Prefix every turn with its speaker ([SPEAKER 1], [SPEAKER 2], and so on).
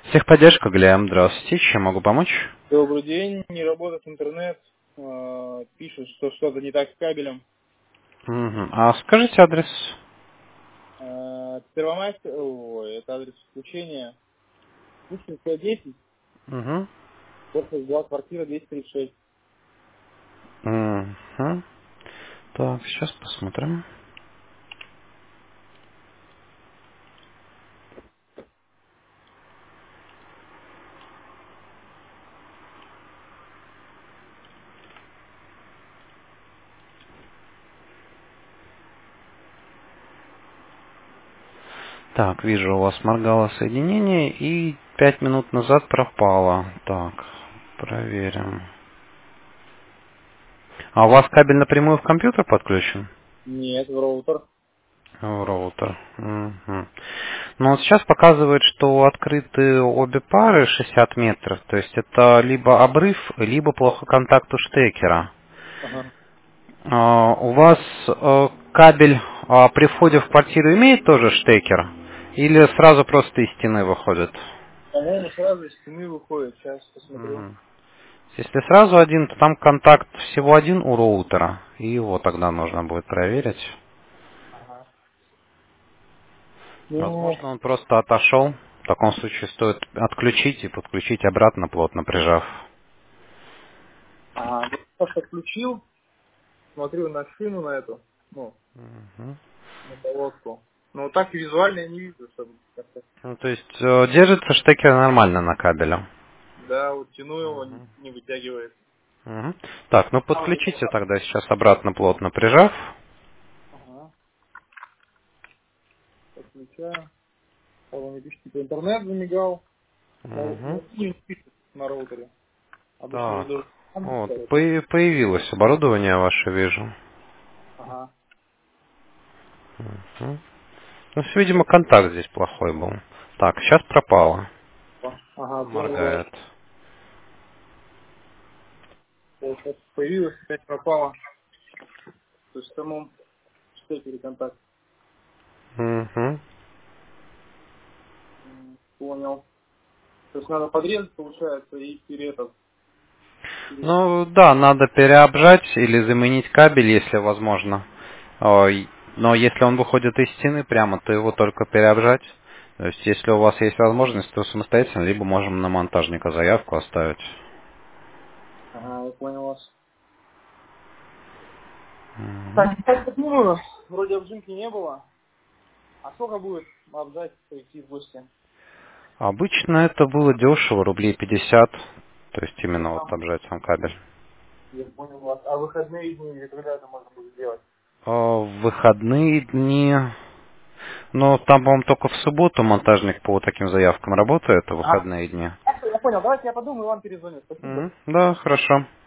[SPEAKER 1] Техподдержка, Глеб, здравствуйте, чем могу помочь?
[SPEAKER 2] Добрый день, не работает интернет, пишут, что что-то не так с кабелем.
[SPEAKER 1] Мгм. А скажите адрес?
[SPEAKER 2] Первомайская, ой, это адрес включения, Пушкинская 10,
[SPEAKER 1] Угу.
[SPEAKER 2] корпус 2, квартира 236.
[SPEAKER 1] Угу. Так, сейчас посмотрим. Так, вижу, у вас моргало соединение и 5 минут назад пропало. Так, проверим. А у вас кабель напрямую в компьютер подключен?
[SPEAKER 2] Нет, в роутер.
[SPEAKER 1] В роутер. Мгм. Ну вот сейчас показывает, что открыты обе пары 60 метров. То есть это либо обрыв, либо плохо контакт у штекера.
[SPEAKER 2] Ага.
[SPEAKER 1] У вас кабель при входе в квартиру имеет тоже штекер? Или сразу просто из стены выходит?
[SPEAKER 2] По-моему, сразу из стены выходит, сейчас посмотрю.
[SPEAKER 1] Мгм. Если сразу один, то там контакт всего один у роутера. И его тогда нужно будет проверить.
[SPEAKER 2] Ага. Ну,
[SPEAKER 1] Возможно, он просто отошел. В таком случае стоит отключить и подключить обратно, плотно прижав.
[SPEAKER 2] ага, я просто включил, смотрю на шину на эту, ну,
[SPEAKER 1] Мгм.
[SPEAKER 2] на полоску. Но так визуально я не вижу, чтобы как-то.
[SPEAKER 1] Ну, то есть держится штекер нормально на кабеле.
[SPEAKER 2] Да, вот тяну его,
[SPEAKER 1] Мгм.
[SPEAKER 2] не вытягивает.
[SPEAKER 1] Мгм. Так, ну подключите тогда сейчас обратно, плотно прижав.
[SPEAKER 2] Ага, подключаю. Он мне пишет, типа, интернет замигал.
[SPEAKER 1] Мгм.
[SPEAKER 2] Не пишет на роутере. Обычно
[SPEAKER 1] Так,
[SPEAKER 2] же должен там
[SPEAKER 1] вот,
[SPEAKER 2] ставить.
[SPEAKER 1] появилось оборудование ваше, вижу.
[SPEAKER 2] Ага.
[SPEAKER 1] Мгм. Ну, видимо, контакт здесь плохой был. Так, сейчас пропало.
[SPEAKER 2] Ага, понял вас.
[SPEAKER 1] Моргает.
[SPEAKER 2] Вот сейчас появилась, опять пропала. То есть в самом штекере контакт.
[SPEAKER 1] Мгм.
[SPEAKER 2] Понял. То есть надо подрезать, получается, и
[SPEAKER 1] Ну, да, надо переобжать или заменить кабель, если возможно. Но если он выходит из стены прямо, то его только переобжать. То есть, если у вас есть возможность, то самостоятельно, либо можем на монтажника заявку оставить.
[SPEAKER 2] Ага, я понял вас.
[SPEAKER 1] Мгм.
[SPEAKER 2] Так, так думаю, вроде обжимки не было. А сколько будет обжать, прийти в гости?
[SPEAKER 1] Обычно это было дешево, рублей 50. То есть, именно вот
[SPEAKER 2] Ага.
[SPEAKER 1] обжать сам кабель.
[SPEAKER 2] Я понял вас. А выходные дни, или когда это можно будет сделать?
[SPEAKER 1] В выходные дни... Ну, там, по-моему, только в субботу монтажник по вот таким заявкам работает, в
[SPEAKER 2] А,
[SPEAKER 1] выходные дни.
[SPEAKER 2] я понял, давайте я подумаю и вам перезвоню. Спасибо.
[SPEAKER 1] Мгм. Да, хорошо.